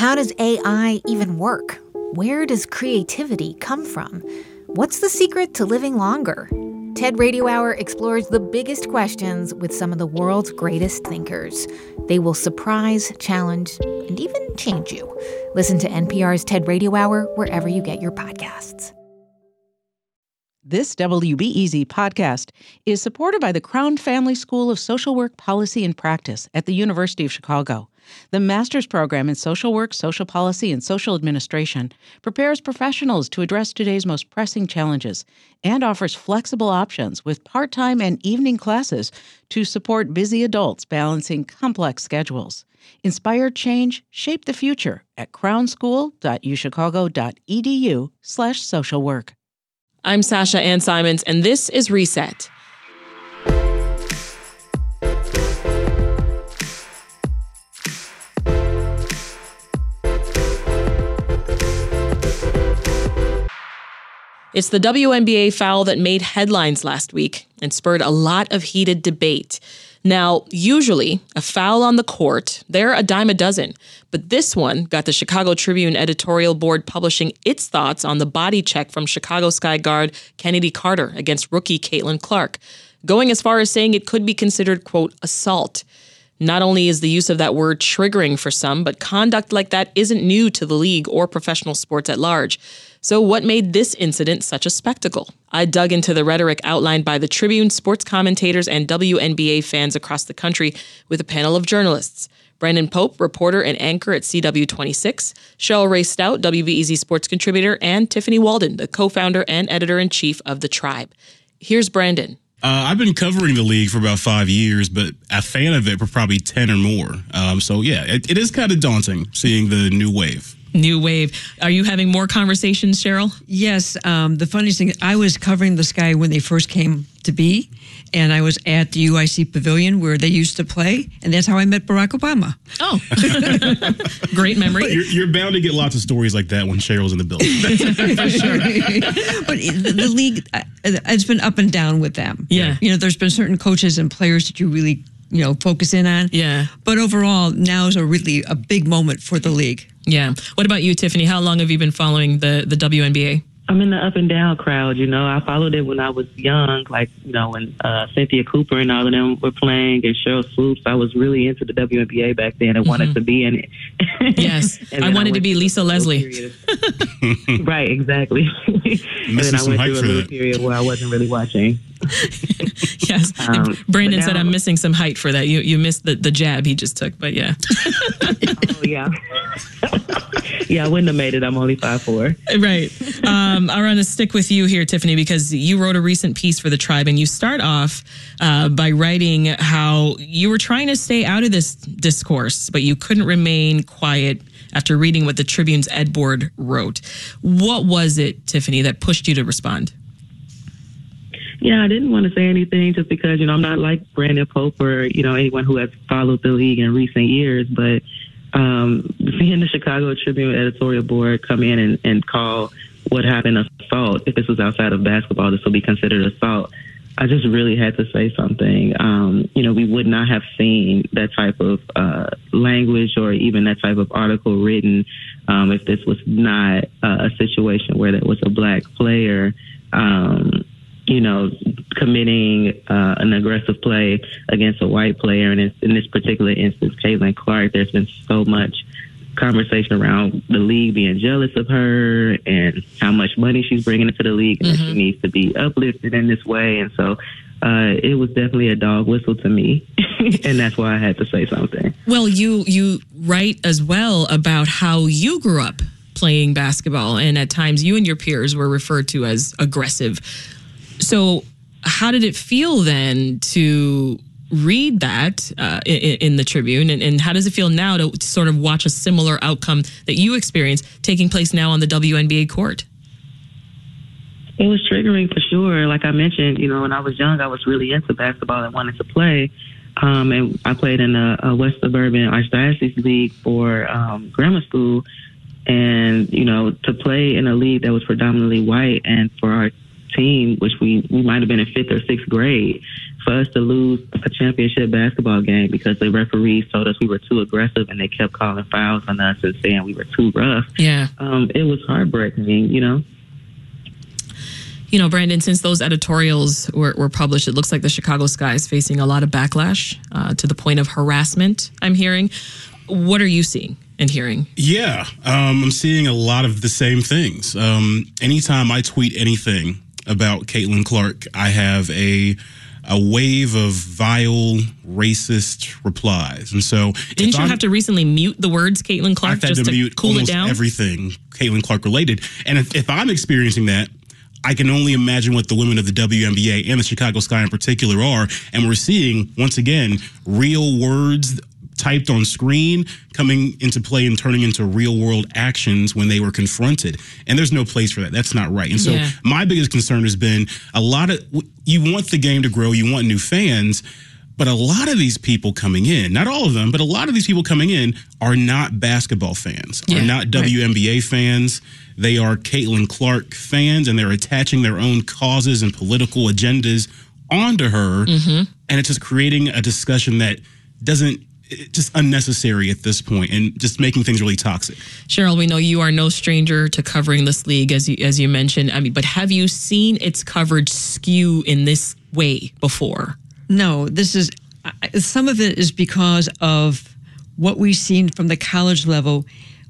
How does AI even work? Where does creativity come from? What's the secret to living longer? TED Radio Hour explores the biggest questions with some of the world's greatest thinkers. They will surprise, challenge, and even change you. Listen to NPR's TED Radio Hour wherever you get your podcasts. This WBEZ podcast is supported by the Crown Family School of Social Work, Policy, and Practice at the University of Chicago. The master's program in social work, social policy, and social administration prepares professionals to address today's most pressing challenges and offers flexible options with part-time and evening classes to support busy adults balancing complex schedules. Inspire change, shape the future at crownschool.uchicago.edu/socialwork. I'm Sasha Ann Simons, and this is Reset. It's the WNBA foul that made headlines last week and spurred a lot of heated debate. Now, usually, a foul on the court, they're a dime a dozen. But this one got the Chicago Tribune editorial board publishing its thoughts on the body check from Chicago Sky guard Kennedy Carter against rookie Caitlin Clark, going as far as saying it could be considered, quote, assault. Not only is the use of that word triggering for some, but conduct like that isn't new to the league or professional sports at large. So what made this incident such a spectacle? I dug into the rhetoric outlined by the Tribune, sports commentators, and WNBA fans across the country with a panel of journalists. Brandon Pope, reporter and anchor at CW26, Cheryl Ray Stout, WBEZ sports contributor, and Tiffany Walden, the co-founder and editor-in-chief of The Tribe. Here's Brandon. I've been covering the league for about 5 years, but a fan of it for probably 10 or more. It is kind of daunting seeing the new wave. New wave. Are you having more conversations, Cheryl? Yes. The funniest thing, I was covering the Sky when they first came to be, and I was at the UIC Pavilion where they used to play, and that's how I met Barack Obama. Oh, great memory. You're bound to get lots of stories like that when Cheryl's in the building. For sure. But the league, it's been up and down with them. Yeah. There's been certain coaches and players that you really, focus in on. Yeah. But overall, now is really a big moment for the league. Yeah. What about you, Tiffany? How long have you been following the WNBA? I'm in the up and down crowd, I followed it when I was young, when Cynthia Cooper and all of them were playing and Cheryl Swoops. I was really into the WNBA back then and wanted to be in it. Yes, I wanted to be Lisa Leslie. Right, exactly. And then I went through a little period where I wasn't really watching. Yes, Brandon said I'm missing some height for that. You missed the jab he just took, but yeah. Oh, yeah. Yeah, I wouldn't have made it. I'm only 5'4". Right. I want to stick with you here, Tiffany, because you wrote a recent piece for The Tribe, and you start off by writing how you were trying to stay out of this discourse, but you couldn't remain quiet after reading what the Tribune's Ed Board wrote. What was it, Tiffany, that pushed you to respond? Yeah, I didn't want to say anything just because, I'm not like Brandon Pope or, anyone who has followed the league in recent years, but seeing the Chicago Tribune editorial board come in and call what happened assault, if this was outside of basketball, this would be considered assault. I just really had to say something. We would not have seen that type of language or even that type of article written if this was not a situation where there was a black player committing an aggressive play against a white player. And in this particular instance, Caitlin Clark, there's been so much conversation around the league being jealous of her and how much money she's bringing into the league and that she needs to be uplifted in this way. And so it was definitely a dog whistle to me. And that's why I had to say something. Well, you write as well about how you grew up playing basketball, and at times you and your peers were referred to as aggressive. So how did it feel then to read that in the Tribune, and how does it feel now to sort of watch a similar outcome that you experienced taking place now on the WNBA court? It was triggering for sure. Like I mentioned, when I was young, I was really into basketball and wanted to play. And I played in a West Suburban Archdiocese League for grammar school. And, to play in a league that was predominantly white and for our team, which we might have been in 5th or 6th grade, for us to lose a championship basketball game because the referees told us we were too aggressive and they kept calling fouls on us and saying we were too rough. Yeah. It was heartbreaking, you know. You know, Brandon, since those editorials were published, it looks like the Chicago Sky is facing a lot of backlash to the point of harassment, I'm hearing. What are you seeing and hearing? Yeah, I'm seeing a lot of the same things. Anytime I tweet anything about Caitlin Clark, I have a wave of vile, racist replies. And so, didn't you have to recently mute the words Caitlin Clark just to mute cool it down? Everything Caitlin Clark related. And if I'm experiencing that, I can only imagine what the women of the WNBA and the Chicago Sky in particular are. And we're seeing, once again, real words typed on screen coming into play and turning into real world actions when they were confronted. And there's no place for that. That's not right. And so my biggest concern has been you want the game to grow, you want new fans, but a lot of these people coming in, not all of them, but a lot of these people coming in are not basketball fans, are not WNBA fans. They are Caitlin Clark fans, and they're attaching their own causes and political agendas onto her. And it's just creating a discussion that just unnecessary at this point and just making things really toxic. Cheryl, we know you are no stranger to covering this league, as you mentioned. I mean, but have you seen its coverage skew in this way before? No, some of it is because of what we've seen from the college level,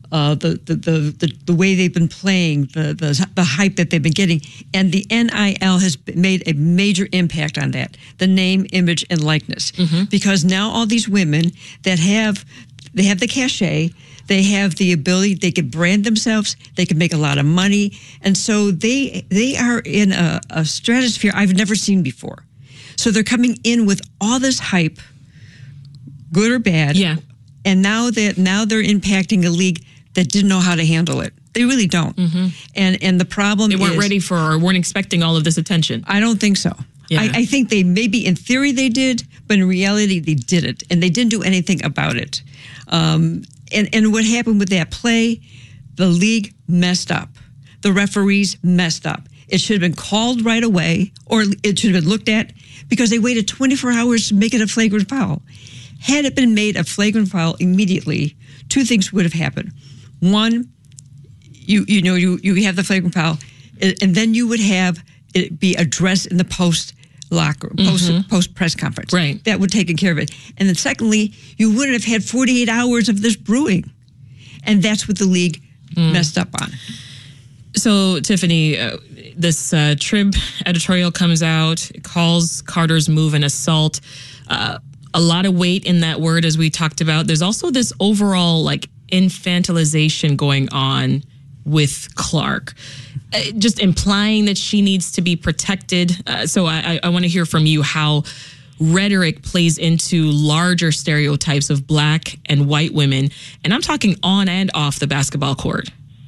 the way they've been playing, the hype that they've been getting, and the NIL has made a major impact on that. The name, image, and likeness, because now all these women that have the cachet, they have the ability, they can brand themselves, they can make a lot of money, and so they are in a stratosphere I've never seen before. So they're coming in with all this hype, good or bad. Yeah. And now they're impacting a league that didn't know how to handle it. They really don't. And the problem is... They weren't ready for or weren't expecting all of this attention. I don't think so. Yeah. I think they maybe in theory they did, but in reality they didn't. And they didn't do anything about it. And what happened with that play, the league messed up. The referees messed up. It should have been called right away, or it should have been looked at, because they waited 24 hours to make it a flagrant foul. Had it been made a flagrant foul immediately, two things would have happened. One, you have the flagrant foul, and then you would have it be addressed in the post press conference. Right. That would take care of it. And then secondly, you wouldn't have had 48 hours of this brewing. And that's what the league messed up on. So, Tiffany, this Trib editorial comes out, it calls Carter's move an assault. A lot of weight in that word, as we talked about. There's also this overall infantilization going on with Clark, just implying that she needs to be protected. So I want to hear from you how rhetoric plays into larger stereotypes of black and white women. And I'm talking on and off the basketball court.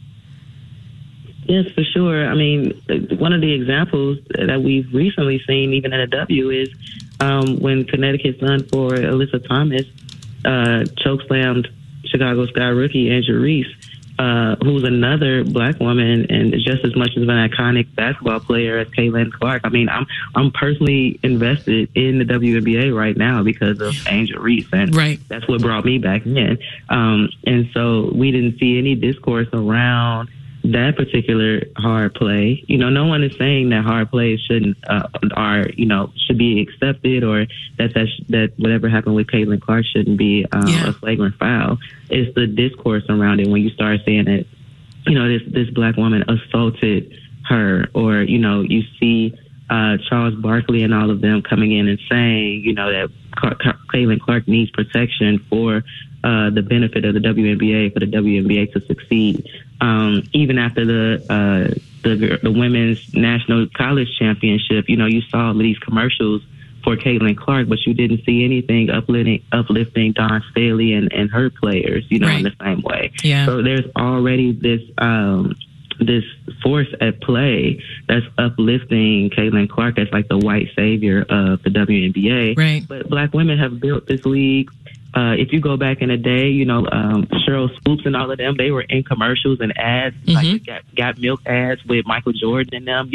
Yes, for sure. I mean, one of the examples that we've recently seen, even at a W, is when Connecticut's son for Alyssa Thomas chokeslammed Chicago Sky rookie Angel Reese, who's another black woman and just as much of an iconic basketball player as Caitlin Clark. I mean, I'm personally invested in the WNBA right now because of Angel Reese, and that's what brought me back in. And so we didn't see any discourse around that particular hard play. No one is saying that hard plays should be accepted, or that whatever happened with Caitlin Clark shouldn't be a flagrant foul. It's the discourse around it when you start saying that, this black woman assaulted her, or, you see Charles Barkley and all of them coming in and saying, that Caitlin Clark needs protection for the benefit of the WNBA, for the WNBA to succeed. Even after the women's national college championship, you saw these commercials for Caitlin Clark, but you didn't see anything uplifting Dawn Staley and her players, in the same way. Yeah. So there's already this force at play that's uplifting Caitlin Clark as like the white savior of the WNBA. Right. But black women have built this league if you go back in the day, Cheryl Swoops and all of them, they were in commercials and ads, like got milk ads with Michael Jordan in them.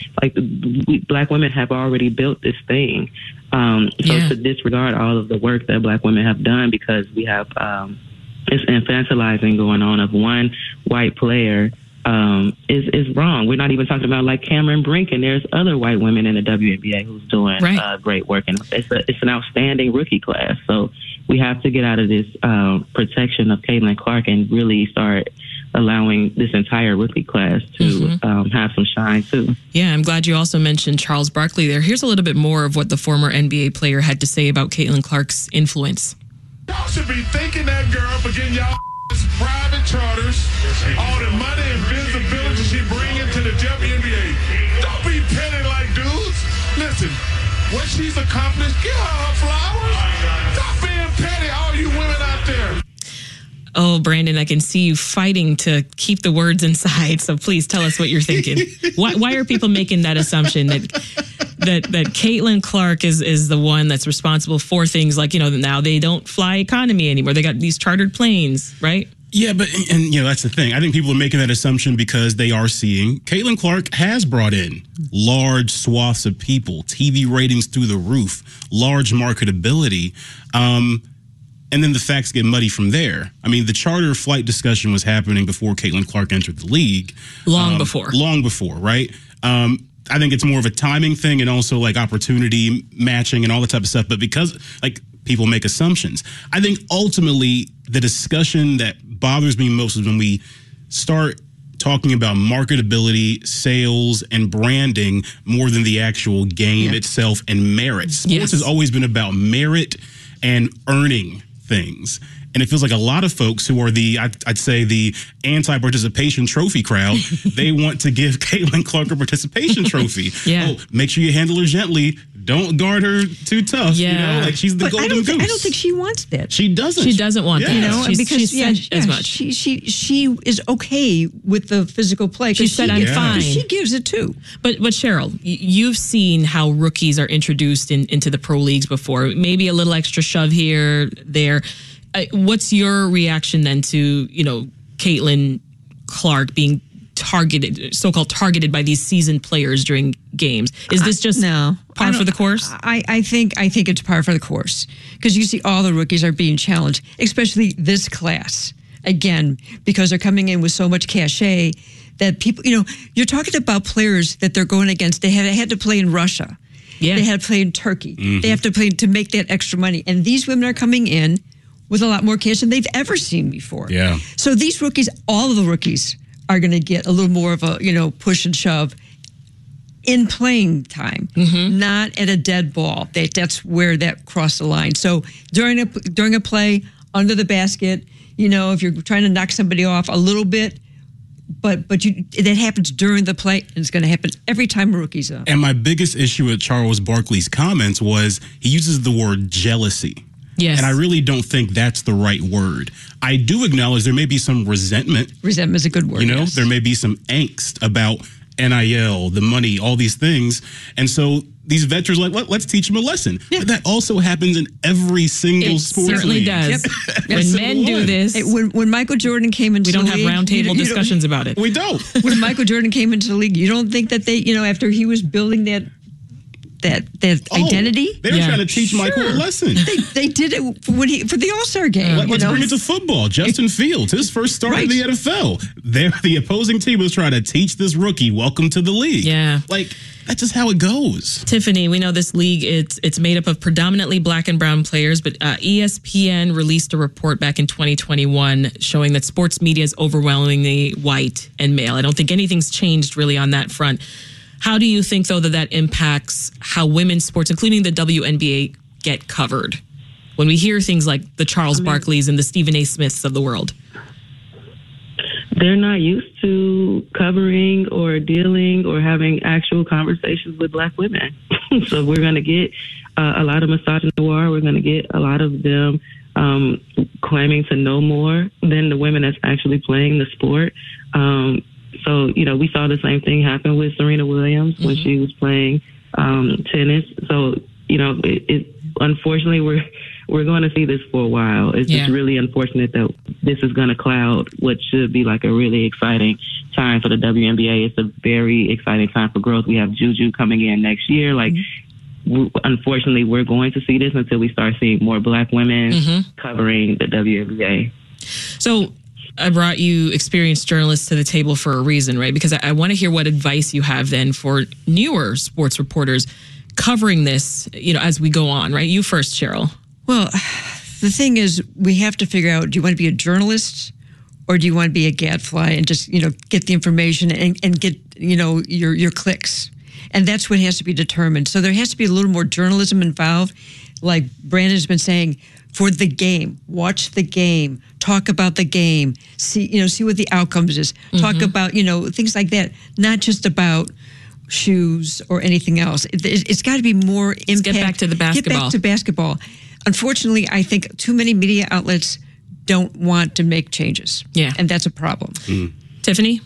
Black women have already built this thing. To disregard all of the work that Black women have done because we have this infantilizing going on of one white player is wrong. We're not even talking about like Cameron Brink, and there's other white women in the WNBA who's doing great work, and it's an outstanding rookie class. So we have to get out of this protection of Caitlin Clark and really start allowing this entire rookie class to have some shine too. Yeah, I'm glad you also mentioned Charles Barkley there. Here's a little bit more of what the former NBA player had to say about Caitlin Clark's influence. Y'all should be thanking that girl for getting y'all private charters, all the money and visibility she bringing to the WNBA. Don't be petty like dudes. Listen, what she's accomplished, give her flowers. Stop being petty, all you women out there. Oh, Brandon, I can see you fighting to keep the words inside. So please tell us what you're thinking. Why are people making that assumption that Caitlin Clark is the one that's responsible for things like, now they don't fly economy anymore. They got these chartered planes, right? Yeah, but that's the thing. I think people are making that assumption because they are seeing Caitlin Clark has brought in large swaths of people, TV ratings through the roof, large marketability. And then the facts get muddy from there. I mean, the charter flight discussion was happening before Caitlin Clark entered the league. Long before, right? I think it's more of a timing thing and also like opportunity matching and all that type of stuff. But because people make assumptions, I think ultimately the discussion that bothers me most is when we start talking about marketability, sales, and branding more than the actual game itself and merit. Sports has always been about merit and earning things. And it feels like a lot of folks who are I'd say the anti-participation trophy crowd, they want to give Caitlin Clark a participation trophy. Oh, make sure you handle her gently. Don't guard her too tough. Yeah. She's the golden goose. I don't think she wants that. She doesn't. She doesn't want that. Because said as much. She is okay with the physical play. She said, I'm fine. She gives it too. But Cheryl, you've seen how rookies are introduced into the pro leagues before. Maybe a little extra shove here, there. What's your reaction then to, Caitlin Clark being so-called targeted by these seasoned players during games? Is this just par for the course? I think it's par for the course because you see all the rookies are being challenged, especially this class. Again, because they're coming in with so much cachet that people, you're talking about players that they're going against. They had to play in Russia. Yeah. They had to play in Turkey. Mm-hmm. They have to play to make that extra money. And these women are coming in with a lot more cash than they've ever seen before. Yeah. So these rookies, all of the rookies, are going to get a little more of a push and shove in playing time, not at a dead ball. That's where that crossed the line. So during a play under the basket, if you're trying to knock somebody off a little bit, but that happens during the play, and it's going to happen every time a rookie's up. And my biggest issue with Charles Barkley's comments was he uses the word jealousy. Yes. And I really don't think that's the right word. I do acknowledge there may be some resentment. Resentment is a good word. Yes. There may be some angst about NIL, the money, all these things. And so these veterans are like, let's teach them a lesson. Yeah. But that also happens in every single sports league. It certainly does. When men do this. When Michael Jordan came into the league. We don't have roundtable discussions about it. We don't. When Michael Jordan came into the league, you don't think that they, after he was building that identity. They were trying to teach Michael a lesson. They did it for the All-Star game. Let's bring it to football. Justin Fields, his first start in the NFL. The opposing team was trying to teach this rookie, welcome to the league. Yeah. That's just how it goes. Tiffany, we know this league, it's made up of predominantly black and brown players, but ESPN released a report back in 2021 showing that sports media is overwhelmingly white and male. I don't think anything's changed really on that front. How do you think, though, that impacts how women's sports, including the WNBA, get covered when we hear things like the Charles Barkleys and the Stephen A. Smiths of the world? They're not used to covering or dealing or having actual conversations with Black women. So we're going to get a lot of misogynoir. We're going to get a lot of them claiming to know more than the women that's actually playing the sport. So, we saw the same thing happen with Serena Williams when she was playing tennis. So, unfortunately, we're we're going to see this for a while. It's just really unfortunate that this is going to cloud what should be like a really exciting time for the WNBA. It's a very exciting time for growth. We have Juju coming in next year. Like, unfortunately, we're going to see this until we start seeing more Black women covering the WNBA. So I brought you experienced journalists to the table for a reason, right? Because I want to hear what advice you have then for newer sports reporters covering this, as we go on, right? You first, Cheryl. Well, the thing is, we have to figure out, do you want to be a journalist or do you want to be a gadfly and just, get the information and get, your clicks? And that's what has to be determined. So there has to be a little more journalism involved. Like Brandon's been saying, for the game, watch the game, talk about the game, see what the outcomes is, talk about, things like that, not just about shoes or anything else. It's got to be more impact. Let's get back to the basketball. Get back to basketball. Unfortunately, I think too many media outlets don't want to make changes. Yeah. And that's a problem. Tiffany?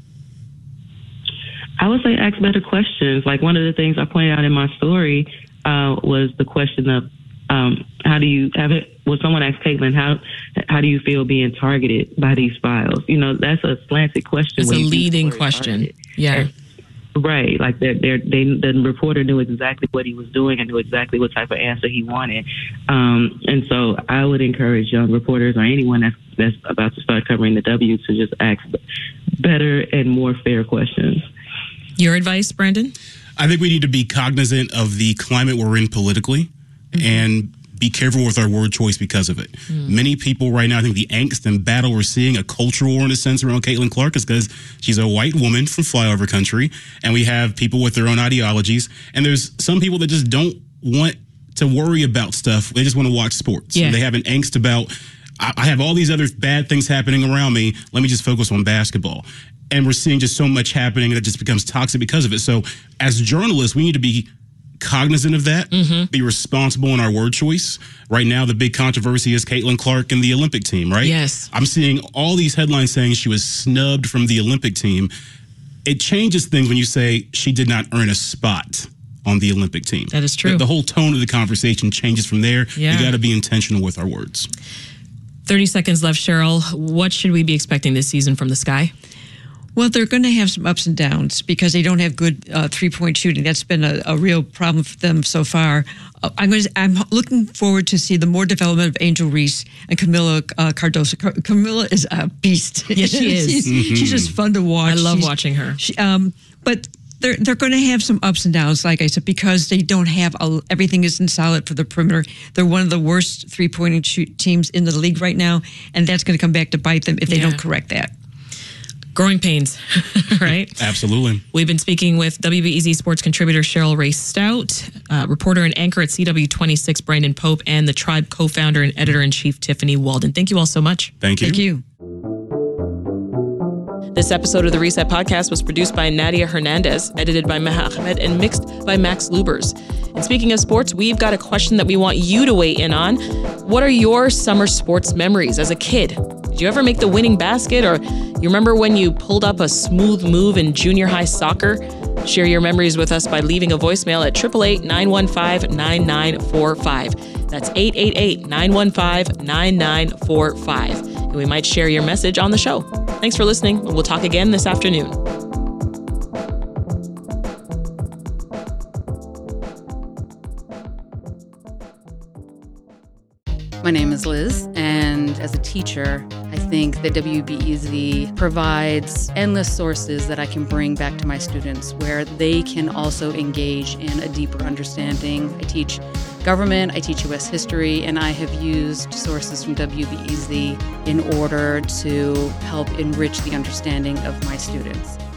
I would say ask better questions. Like one of the things I pointed out in my story was the question of how do you have it? Well, someone asked Caitlin, how do you feel being targeted by these files? That's a slanted question. It's a leading question. Yeah. Right. Like the reporter knew exactly what he was doing and knew exactly what type of answer he wanted. And so I would encourage young reporters or anyone that's about to start covering the W to just ask better and more fair questions. Your advice, Brandon? I think we need to be cognizant of the climate we're in politically and be careful with our word choice because of it. Many people right now, I think the angst and battle we're seeing, a cultural war in a sense around Caitlin Clark, is because she's a white woman from flyover country, and we have people with their own ideologies, and there's some people that just don't want to worry about stuff. They just want to watch sports. Yeah. They have an angst about, I have all these other bad things happening around me. Let me just focus on basketball. And we're seeing just so much happening that just becomes toxic because of it. So as journalists, we need to be cognizant of that, be responsible in our word choice. Right now, the big controversy is Caitlin Clark and the Olympic team, right? Yes. I'm seeing all these headlines saying she was snubbed from the Olympic team. It changes things when you say she did not earn a spot on the Olympic team. That is true. The whole tone of the conversation changes from there. Yeah. You got to be intentional with our words. 30 seconds left, Cheryl. What should we be expecting this season from the Sky? Well, they're going to have some ups and downs because they don't have good three-point shooting. That's been a real problem for them so far. I'm looking forward to see the more development of Angel Reese and Camila Cardoso. Camila is a beast. Yes, she is. She's just fun to watch. I love watching her. But they're going to have some ups and downs, like I said, because they don't have everything isn't solid for the perimeter. They're one of the worst three-point teams in the league right now, and that's going to come back to bite them if they don't correct that. Growing pains, right? Absolutely. We've been speaking with WBEZ sports contributor Cheryl Rae Stout, reporter and anchor at CW26 Brandon Pope, and the Tribe co-founder and editor-in-chief Tiffany Walden. Thank you all so much. Thank you. Thank you. This episode of the Reset Podcast was produced by Nadia Hernandez, edited by Maha Ahmed, and mixed by Max Lubers. And speaking of sports, we've got a question that we want you to weigh in on. What are your summer sports memories as a kid? Did you ever make the winning basket, or you remember when you pulled up a smooth move in junior high soccer? Share your memories with us by leaving a voicemail at 888-915-9945. That's 888-915-9945. And we might share your message on the show. Thanks for listening, and we'll talk again this afternoon. My name is Liz, and as a teacher, I think that WBEZ provides endless sources that I can bring back to my students where they can also engage in a deeper understanding. I teach government, I teach U.S. history, and I have used sources from WBEZ in order to help enrich the understanding of my students.